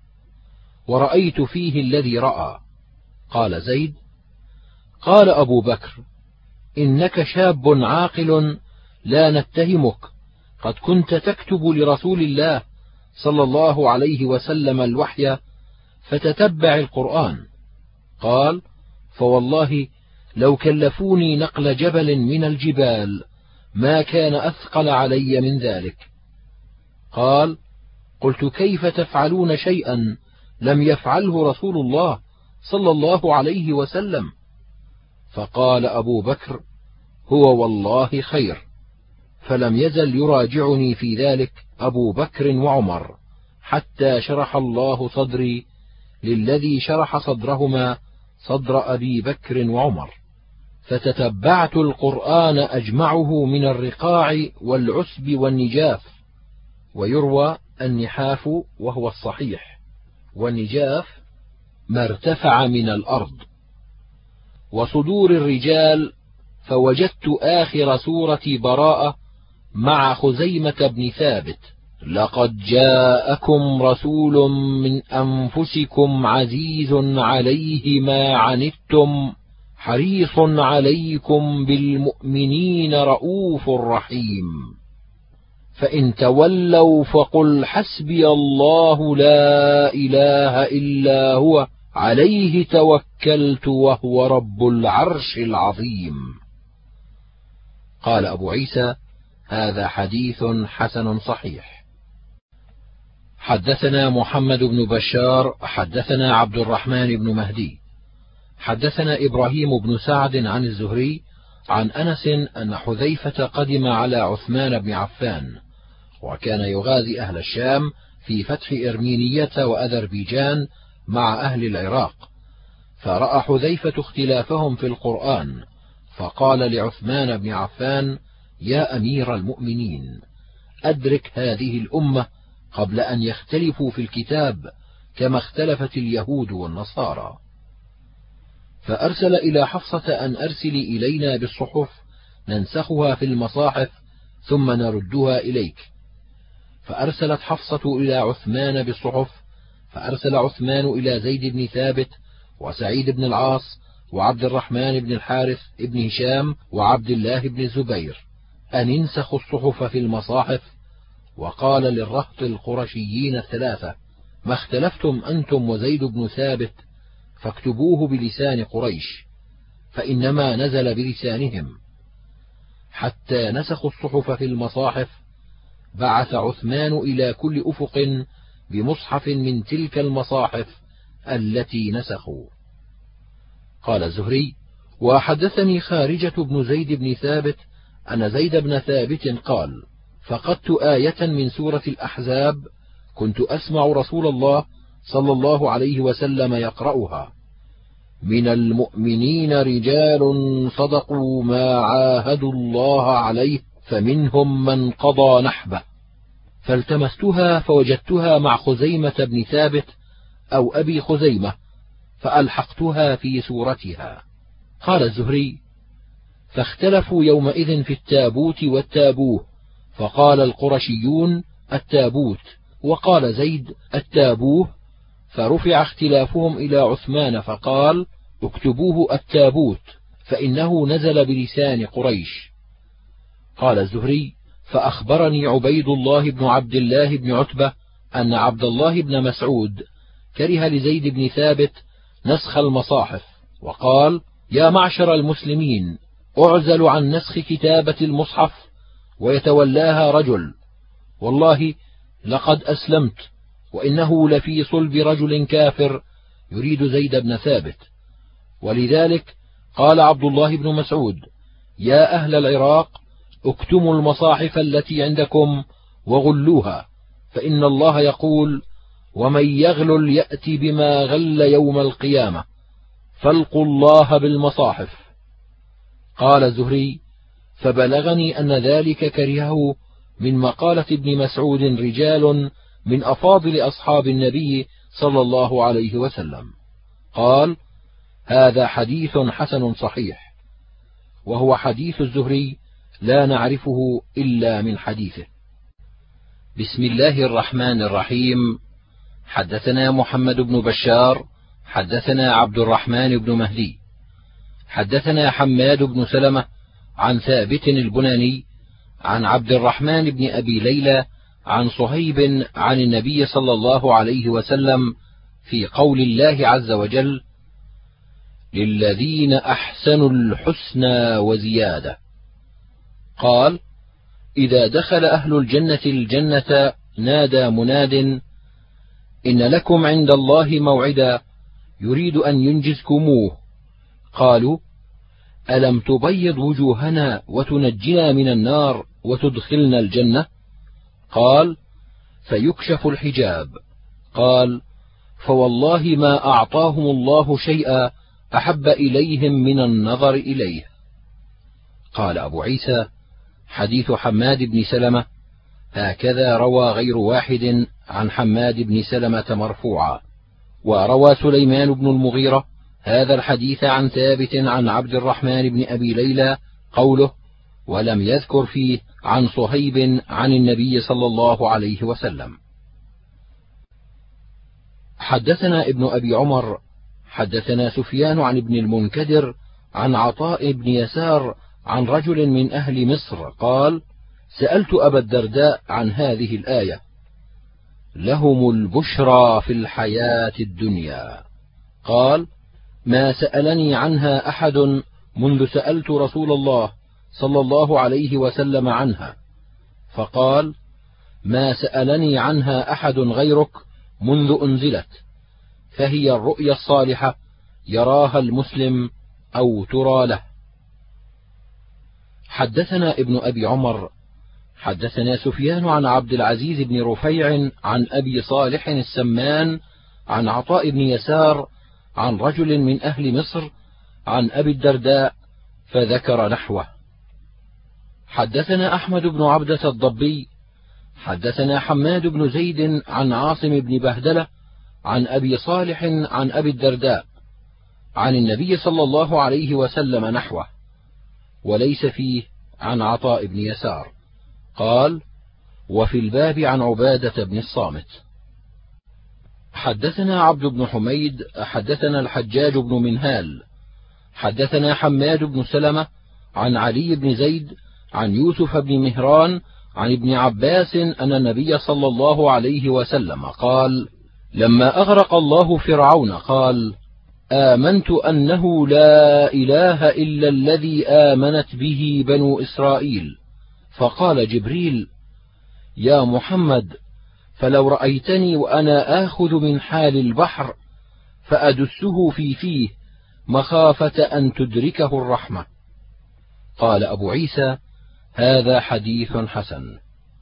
ورأيت فيه الذي رأى. قال زيد: قال أبو بكر: إنك شاب عاقل لا نتهمك، قد كنت تكتب لرسول الله صلى الله عليه وسلم الوحي فتتبع القرآن. قال: فوالله لو كلفوني نقل جبل من الجبال ما كان أثقل علي من ذلك. قال: قلت: كيف تفعلون شيئا لم يفعله رسول الله صلى الله عليه وسلم؟ فقال أبو بكر: هو والله خير، فلم يزل يراجعني في ذلك أبو بكر وعمر، حتى شرح الله صدري للذي شرح صدرهما صدر أبي بكر وعمر. فتتبعت القرآن أجمعه من الرقاع والعسب والنجاف. ويروى النحاف وهو الصحيح، والنجاف ما ارتفع من الأرض. وصدور الرجال فوجدت آخر سورة براءة مع خزيمة بن ثابت: لقد جاءكم رسول من أنفسكم عزيز عليه ما عنتم حريص عليكم بالمؤمنين رءوف رحيم، فإن تولوا فقل حسبي الله لا إله إلا هو عليه توكلت وهو رب العرش العظيم. قال أبو عيسى: هذا حديث حسن صحيح. حدثنا محمد بن بشار حدثنا عبد الرحمن بن مهدي حدثنا إبراهيم بن سعد عن الزهري عن أنس أن حذيفة قدم على عثمان بن عفان، وكان يغازي أهل الشام في فتح إرمينية وأذربيجان مع أهل العراق، فرأى حذيفة اختلافهم في القرآن، فقال لعثمان بن عفان: يا أمير المؤمنين، أدرك هذه الأمة قبل أن يختلفوا في الكتاب كما اختلفت اليهود والنصارى. فأرسل إلى حفصة أن أرسلي إلينا بالصحف ننسخها في المصاحف ثم نردها إليك. فأرسلت حفصة إلى عثمان بالصحف، فأرسل عثمان إلى زيد بن ثابت وسعيد بن العاص وعبد الرحمن بن الحارث بن هشام وعبد الله بن الزبير أن انسخوا الصحف في المصاحف، وقال للرهط القرشيين الثلاثة: ما اختلفتم أنتم وزيد بن ثابت فاكتبوه بلسان قريش، فإنما نزل بلسانهم. حتى نسخوا الصحف في المصاحف، بعث عثمان إلى كل أفق بمصحف من تلك المصاحف التي نسخوا. قال الزهري: وحدثني خارجة بن زيد بن ثابت أن زيد بن ثابت قال: فقدت آية من سورة الأحزاب كنت أسمع رسول الله صلى الله عليه وسلم يقرأها: من المؤمنين رجال صدقوا ما عاهدوا الله عليه فمنهم من قضى نحبه. فالتمستها فوجدتها مع خزيمة بن ثابت أو أبي خزيمة، فألحقتها في سورتها. قال الزهري: فاختلفوا يومئذ في التابوت والتابوه، فقال القرشيون التابوت، وقال زيد التابوه، فرفع اختلافهم إلى عثمان فقال: اكتبوه التابوت، فإنه نزل بلسان قريش. قال الزهري: فأخبرني عبيد الله بن عبد الله بن عتبة أن عبد الله بن مسعود كره لزيد بن ثابت نسخ المصاحف، وقال: يا معشر المسلمين، أعزل عن نسخ كتابة المصحف ويتولاها رجل، والله لقد أسلمت، وإنه لفي صلب رجل كافر يريد زيد بن ثابت. ولذلك قال عبد الله بن مسعود: يا أهل العراق، اكتموا المصاحف التي عندكم وغلوها، فإن الله يقول: ومن يغلل يأتي بما غل يوم القيامة، فالقوا الله بالمصاحف. قال الزهري: فبلغني أن ذلك كرهه من مقالة ابن مسعود رجال من أفاضل أصحاب النبي صلى الله عليه وسلم. قال: هذا حديث حسن صحيح. وهو حديث الزهري لا نعرفه إلا من حديثه. بسم الله الرحمن الرحيم. حدثنا محمد بن بشار حدثنا عبد الرحمن بن مهدي حدثنا حماد بن سلمة عن ثابت البناني عن عبد الرحمن بن أبي ليلى عن صهيب عن النبي صلى الله عليه وسلم في قول الله عز وجل: للذين أحسنوا الحسنى وزيادة. قال: إذا دخل أهل الجنة الجنة نادى مناد: إن لكم عند الله موعدا يريد أن ينجزكموه. قالوا: ألم تبيض وجوهنا وتنجنا من النار وتدخلنا الجنة؟ قال: فيكشف الحجاب. قال: فوالله ما أعطاهم الله شيئا أحب إليهم من النظر إليه. قال أبو عيسى: حديث حماد بن سلمة هكذا روى غير واحد عن حماد بن سلمة مرفوعا. وروى سليمان بن المغيرة هذا الحديث عن ثابت عن عبد الرحمن بن أبي ليلى قوله: ولم يذكر فيه عن صهيب عن النبي صلى الله عليه وسلم. حدثنا ابن أبي عمر حدثنا سفيان عن ابن المنكدر عن عطاء بن يسار عن رجل من أهل مصر قال: سألت أبا الدرداء عن هذه الآية: لهم البشرى في الحياة الدنيا. قال: ما سألني عنها أحد منذ سألت رسول الله صلى الله عليه وسلم عنها، فقال: ما سألني عنها أحد غيرك منذ أنزلت، فهي الرؤيا الصالحة يراها المسلم أو ترى له. حدثنا ابن أبي عمر حدثنا سفيان عن عبد العزيز بن رفيع عن أبي صالح السمان عن عطاء بن يسار عن رجل من أهل مصر عن أبي الدرداء فذكر نحوه. حدثنا أحمد بن عبدة الضبي حدثنا حماد بن زيد عن عاصم بن بهدلة عن أبي صالح عن أبي الدرداء عن النبي صلى الله عليه وسلم نحوه، وليس فيه عن عطاء بن يسار. قال: وفي الباب عن عبادة بن الصامت. حدثنا عبد بن حميد حدثنا الحجاج بن منهال حدثنا حماد بن سلمة عن علي بن زيد عن يوسف بن مهران عن ابن عباس أن النبي صلى الله عليه وسلم قال: لما أغرق الله فرعون قال: آمنت أنه لا إله إلا الذي آمنت به بنو إسرائيل. فقال جبريل: يا محمد، فلو رأيتني وأنا آخذ من حال البحر فأدسه في فيه مخافة أن تدركه الرحمة. قال أبو عيسى: هذا حديث حسن.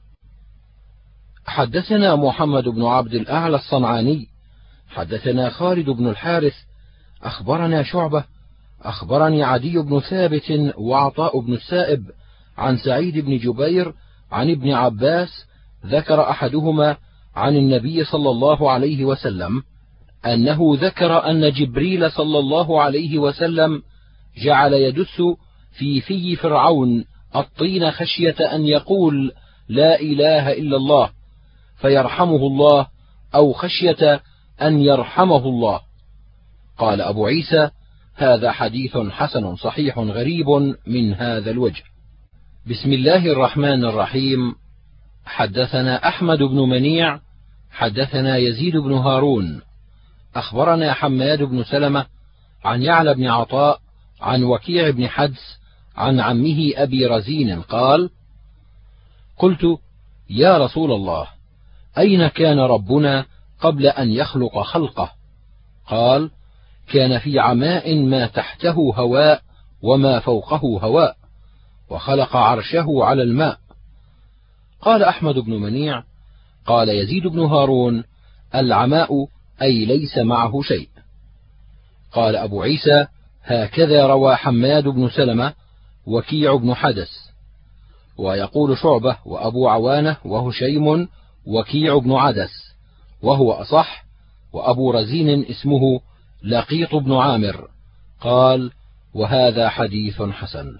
حدثنا محمد بن عبد الأعلى الصنعاني حدثنا خالد بن الحارث أخبرنا شعبة أخبرني عدي بن ثابت وعطاء بن السائب عن سعيد بن جبير عن ابن عباس ذكر أحدهما عن النبي صلى الله عليه وسلم أنه ذكر أن جبريل صلى الله عليه وسلم جعل يدس في في فرعون الطين خشية أن يقول لا إله إلا الله فيرحمه الله، أو خشية أن يرحمه الله. قال أبو عيسى: هذا حديث حسن صحيح غريب من هذا الوجه. بسم الله الرحمن الرحيم. حدثنا أحمد بن منيع حدثنا يزيد بن هارون أخبرنا حماد بن سلمة عن يعلى بن عطاء عن وكيع بن حدس عن عمه أبي رزين قال: قلت: يا رسول الله، أين كان ربنا قبل أن يخلق خلقه؟ قال: كان في عماء ما تحته هواء وما فوقه هواء، وخلق عرشه على الماء. قال أحمد بن منيع: قال يزيد بن هارون: العماء أي ليس معه شيء. قال أبو عيسى: هكذا روى حماد بن سلمة وكيع بن حدس. ويقول شعبة وأبو عوانة وهشيم وكيع بن عدس، وهو أصح، وأبو رزين اسمه لقيط بن عامر. قال: وهذا حديث حسن.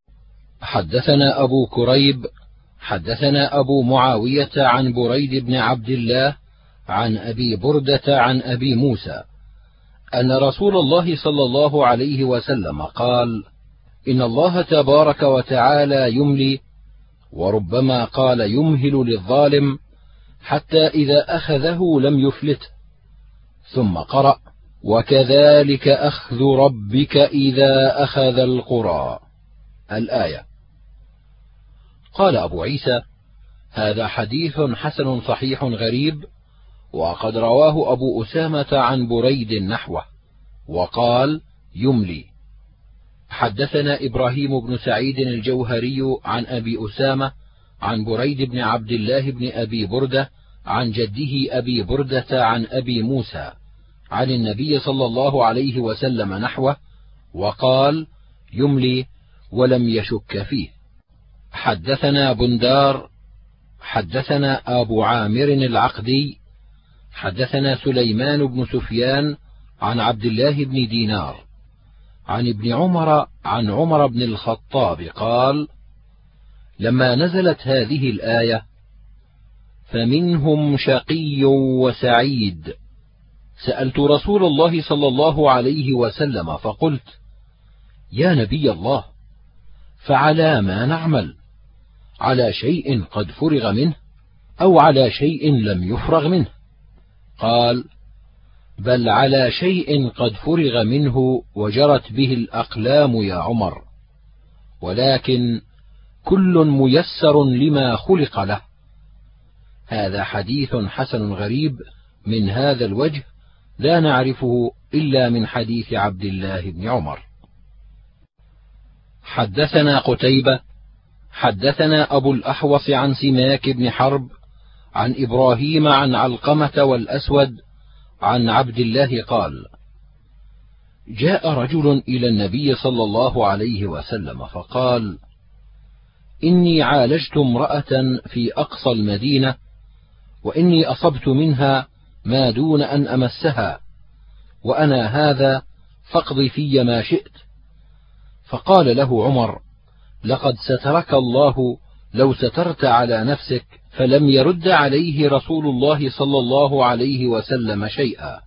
حدثنا أبو كريب حدثنا أبو معاوية عن بريد بن عبد الله عن أبي بردة عن أبي موسى أن رسول الله صلى الله عليه وسلم قال: إن الله تبارك وتعالى يملي، وربما قال يمهل للظالم حتى إذا أخذه لم يفلته. ثم قرأ: وكذلك أخذ ربك إذا أخذ القرى، الآية. قال أبو عيسى: هذا حديث حسن صحيح غريب، وقد رواه أبو أسامة عن بريد نحوه، وقال: يملي. حدثنا إبراهيم بن سعيد الجوهري عن أبي أسامة عن بريد بن عبد الله بن أبي بردة عن جده أبي بردة عن أبي موسى عن النبي صلى الله عليه وسلم نحوه، وقال: يملي ولم يشك فيه. حدثنا بندار حدثنا أبو عامر العقدي حدثنا سليمان بن سفيان عن عبد الله بن دينار عن ابن عمر عن عمر بن الخطاب قال: لما نزلت هذه الآية: فمنهم شقي وسعيد، سألت رسول الله صلى الله عليه وسلم فقلت: يا نبي الله، فعلى ما نعمل؟ على شيء قد فرغ منه أو على شيء لم يفرغ منه؟ قال: بل على شيء قد فرغ منه وجرت به الأقلام يا عمر، ولكن كل ميسر لما خلق له. هذا حديث حسن غريب من هذا الوجه لا نعرفه إلا من حديث عبد الله بن عمر. حدثنا قتيبة حدثنا أبو الأحوص عن سماك بن حرب عن إبراهيم عن علقمة والأسود عن عبد الله قال: جاء رجل إلى النبي صلى الله عليه وسلم فقال: إني عالجت امرأة في أقصى المدينة، وإني أصبت منها ما دون أن أمسها، وأنا هذا فاقض في ما شئت. فقال له عمر: لقد سترك الله لو سترت على نفسك، فلم يرد عليه رسول الله صلى الله عليه وسلم شيئا.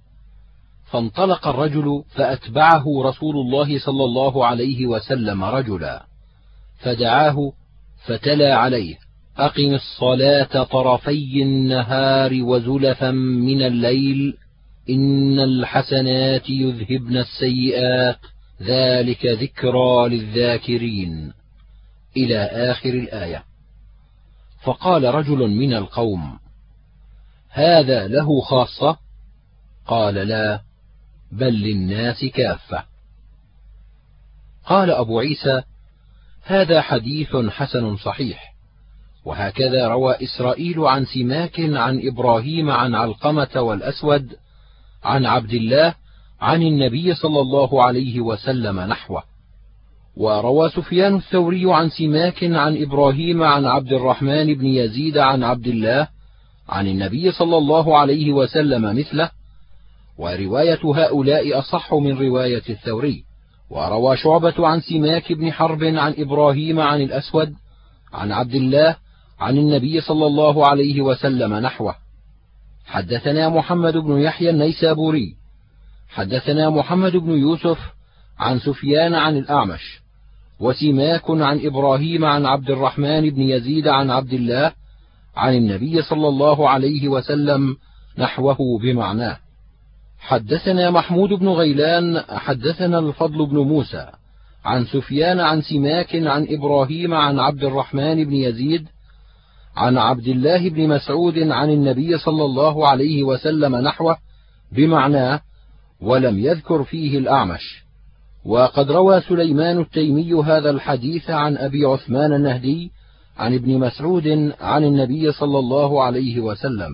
فانطلق الرجل فأتبعه رسول الله صلى الله عليه وسلم رجلا، فدعاه فتلا عليه: أقم الصلاة طرفي النهار وزلفا من الليل، إن الحسنات يذهبن السيئات، ذلك ذكرى للذاكرين، إلى آخر الآية. فقال رجل من القوم: هذا له خاصة؟ قال: لا، بل للناس كافة. قال أبو عيسى: هذا حديث حسن صحيح. وهكذا روى إسرائيل عن سماك عن إبراهيم عن علقمة والأسود عن عبد الله عن النبي صلى الله عليه وسلم نحوه. وروى سفيان الثوري عن سماك عن إبراهيم عن عبد الرحمن بن يزيد عن عبد الله عن النبي صلى الله عليه وسلم مثله، ورواية هؤلاء أصح من رواية الثوري. وروى شعبة عن سماك بن حرب عن إبراهيم عن الأسود عن عبد الله عن النبي صلى الله عليه وسلم نحوه. حدثنا محمد بن يحيى النيسابوري حدثنا محمد بن يوسف عن سفيان عن الأعمش، وسماك عن إبراهيم عن عبد الرحمن بن يزيد عن عبد الله عن النبي صلى الله عليه وسلم نحوه بمعناه. حدثنا محمود بن غيلان حدثنا الفضل بن موسى عن سفيان عن سماك عن إبراهيم عن عبد الرحمن بن يزيد عن عبد الله بن مسعود عن النبي صلى الله عليه وسلم نحوه بمعناه، ولم يذكر فيه الأعمش. وقد روى سليمان التيمي هذا الحديث عن أبي عثمان النهدي عن ابن مسعود عن النبي صلى الله عليه وسلم.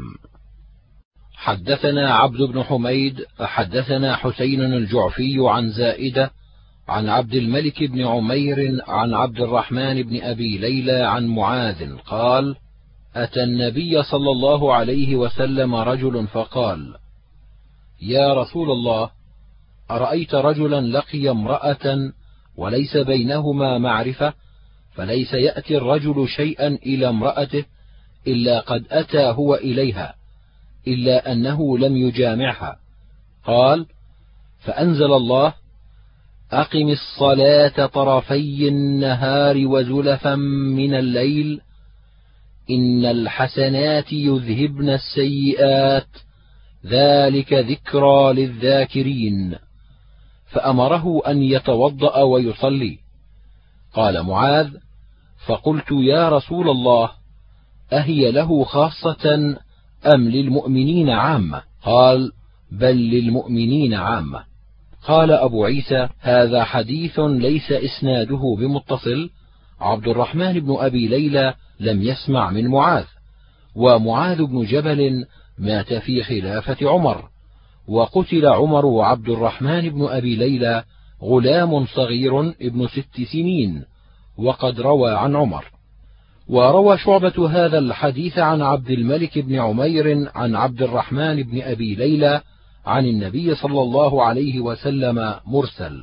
حدثنا عبد بن حميد حدثنا حسين الجعفي عن زائدة عن عبد الملك بن عمير عن عبد الرحمن بن أبي ليلى عن معاذ قال: أتى النبي صلى الله عليه وسلم رجل فقال: يا رسول الله، أرأيت رجلا لقي امرأة وليس بينهما معرفة، فليس يأتي الرجل شيئا إلى امرأته إلا قد أتى هو إليها، إلا أنه لم يجامعها. قال: فأنزل الله: أقم الصلاة طرفي النهار وزلفا من الليل، إن الحسنات يذهبن السيئات، ذلك ذكرى للذاكرين. فأمره أن يتوضأ ويصلي. قال معاذ: فقلت يا رسول الله، أهي له خاصة أم للمؤمنين عامة؟ قال: بل للمؤمنين عامة. قال أبو عيسى: هذا حديث ليس إسناده بمتصل. عبد الرحمن بن أبي ليلى لم يسمع من معاذ، ومعاذ بن جبل مات في خلافة عمر، وقتل عمر وعبد الرحمن بن أبي ليلى غلام صغير ابن ست سنين، وقد روى عن عمر. وروى شعبة هذا الحديث عن عبد الملك بن عمير عن عبد الرحمن بن أبي ليلى عن النبي صلى الله عليه وسلم مرسل.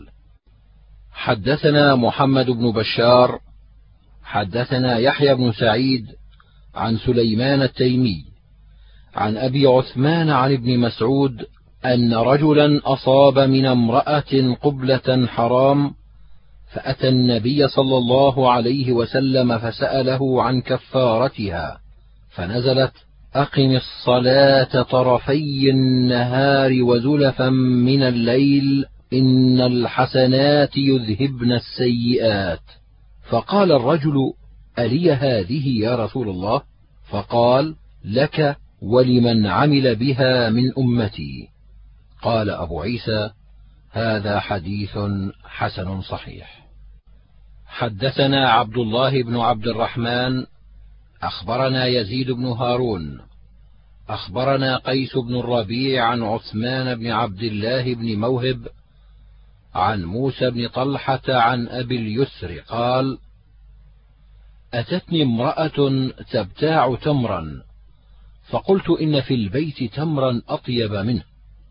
حدثنا محمد بن بشار حدثنا يحيى بن سعيد عن سليمان التيمي عن أبي عثمان عن ابن مسعود أن رجلا أصاب من امرأة قبلة حرام، فأتى النبي صلى الله عليه وسلم فسأله عن كفارتها، فنزلت: أقم الصلاة طرفي النهار وزلفا من الليل إن الحسنات يذهبن السيئات. فقال الرجل: ألي هذه يا رسول الله؟ فقال: لك ولمن عمل بها من أمتي. قال أبو عيسى: هذا حديث حسن صحيح. حدثنا عبد الله بن عبد الرحمن أخبرنا يزيد بن هارون أخبرنا قيس بن الربيع عن عثمان بن عبد الله بن موهب عن موسى بن طلحة عن أبي اليسر قال: أتتني امرأة تبتاع تمرا، فقلت إن في البيت تمرا أطيب منه،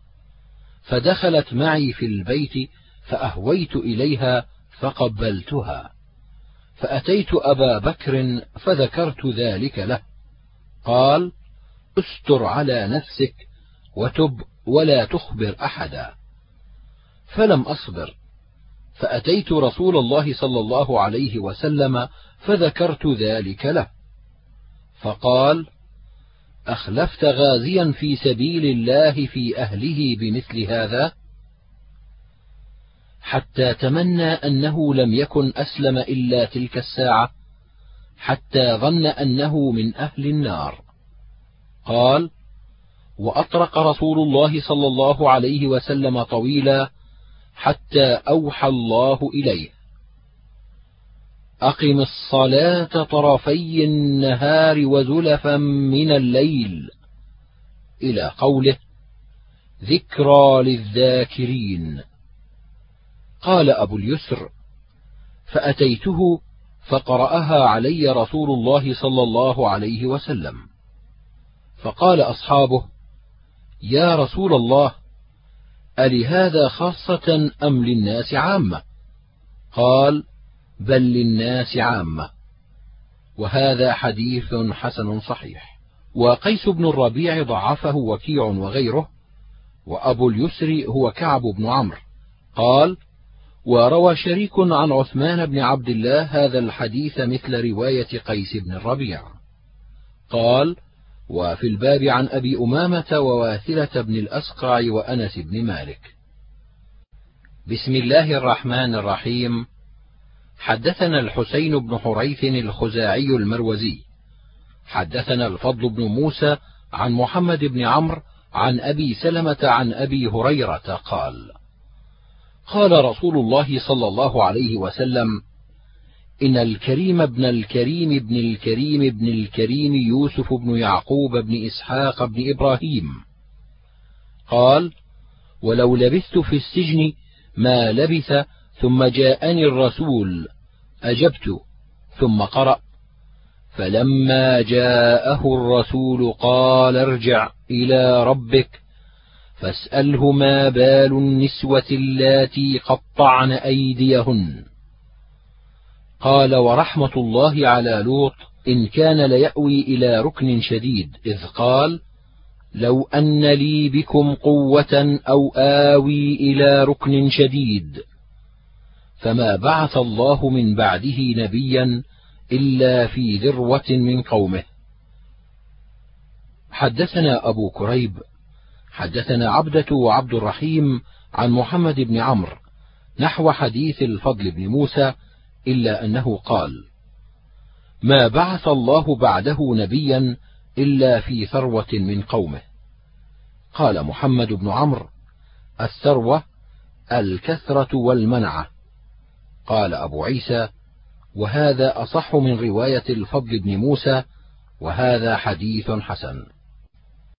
فدخلت معي في البيت فأهويت إليها فقبلتها، فأتيت أبا بكر فذكرت ذلك له، قال: استر على نفسك وتب ولا تخبر أحدا. فلم أصبر، فأتيت رسول الله صلى الله عليه وسلم فذكرت ذلك له، فقال: أخلفت غازيا في سبيل الله في أهله بمثل هذا؟ حتى تمنى أنه لم يكن أسلم إلا تلك الساعة، حتى ظن أنه من أهل النار. قال: وأطرق رسول الله صلى الله عليه وسلم طويلا حتى أوحى الله إليه: أقم الصلاة طرفي النهار وزلفا من الليل، إلى قوله: ذكرى للذاكرين. قال أبو اليسر: فأتيته فقرأها علي رسول الله صلى الله عليه وسلم، فقال أصحابه: يا رسول الله، ألهذا خاصة أم للناس عامة؟ قال: بل للناس عامة. وهذا حديث حسن صحيح. وقيس بن الربيع ضعفه وكيع وغيره، وأبو اليسر هو كعب بن عمرو. قال: وروى شريك عن عثمان بن عبد الله هذا الحديث مثل رواية قيس بن الربيع. قال: وفي الباب عن أبي أمامة وواثلة بن الأسقع وأنس بن مالك. بسم الله الرحمن الرحيم. حدثنا الحسين بن حريث الخزاعي المروزي حدثنا الفضل بن موسى عن محمد بن عمرو عن أبي سلمة عن أبي هريرة قال: قال رسول الله صلى الله عليه وسلم: إن الكريم ابن الكريم ابن الكريم ابن الكريم يوسف بن يعقوب بن إسحاق بن إبراهيم. قال: ولو لبثت في السجن ما لبث ثم جاءني الرسول أجبت، ثم قرأ: فلما جاءه الرسول قال ارجع إلى ربك فاسأله ما بال النسوة اللاتي قطعن أيديهن. قال: ورحمة الله على لوط إن كان ليأوي إلى ركن شديد، إذ قال: لو أن لي بكم قوة أو آوي إلى ركن شديد. فما بعث الله من بعده نبيا إلا في ذروة من قومه. حدثنا أبو كريب حدثنا عبدة وعبد الرحيم عن محمد بن عمرو نحو حديث الفضل بن موسى، إلا أنه قال: ما بعث الله بعده نبيا إلا في ثروة من قومه. قال محمد بن عمرو: الثروة الكثرة والمنعة. قال أبو عيسى: وهذا أصح من رواية الفضل بن موسى، وهذا حديث حسن.